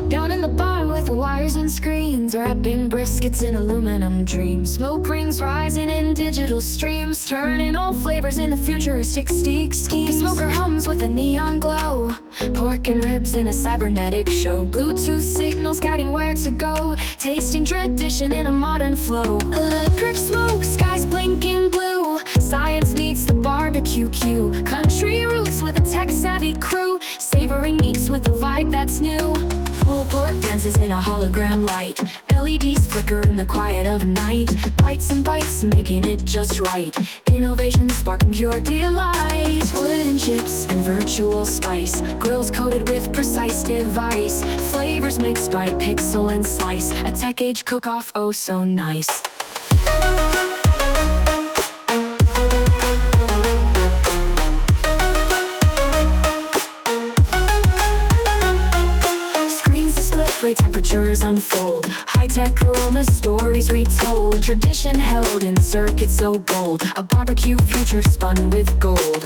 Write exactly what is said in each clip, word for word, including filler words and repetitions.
Down in the barn with the wires and screens, wrapping briskets in aluminum dreams. Smoke rings rising in digital streams, turning all flavors into futuristic steak schemes. The smoker hums with a neon glow, pork and ribs in a cybernetic show. Bluetooth signals guiding where to go, tasting tradition in a modern flow. Electric smoke, skies blinking blue, science meets the barbecue cue. Country roots with a tech-savvy crew, savoring meats with a vibe that's new. Pulled pork dances in a hologram light, L E Ds flicker in the quiet of night. Bites and bites, making it just right. Innovation sparking pure delight. Wooden chips and virtual spice, grills coated with precise device. Flavors mixed by pixel and slice, a tech-age cook-off, oh so nice. Temperatures unfold, high-tech aroma stories retold. Tradition held in circuits so bold, a barbecue future spun with gold.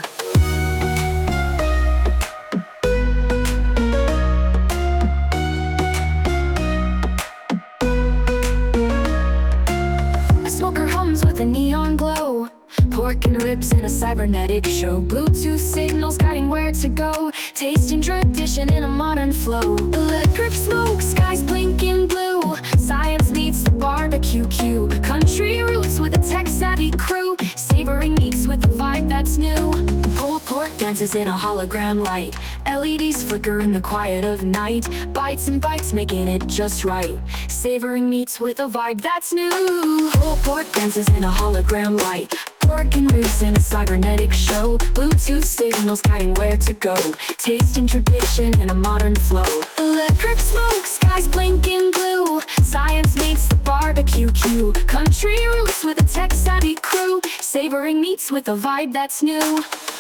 A smoker hums with a neon glow, pork and ribs in a cybernetic show. Bluetooth signals guiding where to go, tasting tradition in a modern flow. Electric smoke, skies blinking blue, science meets the barbecue cue. Country roots with a tech-savvy crew, savoring meats with a vibe that's new. Pulled pork dances in a hologram light, L E Ds flicker in the quiet of night. Bites and bites, making it just right, savoring meats with a vibe that's new. Pulled pork dances in a hologram light, pork and ribs in a cybernetic show. Bluetooth signals guiding where to go, tasting tradition in a modern flow. Electric smoke, skies blinking blue, science meets the barbecue cue. Country roots with a tech-savvy crew, savoring meats with a vibe that's new.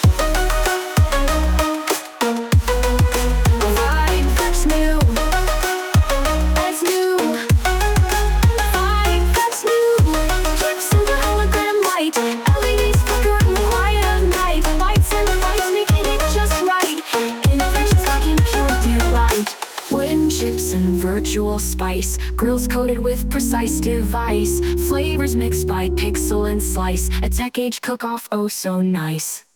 Chips and virtual spice, grills coated with precise device. Flavors mixed by pixel and slice, a tech-age cook-off, oh so nice.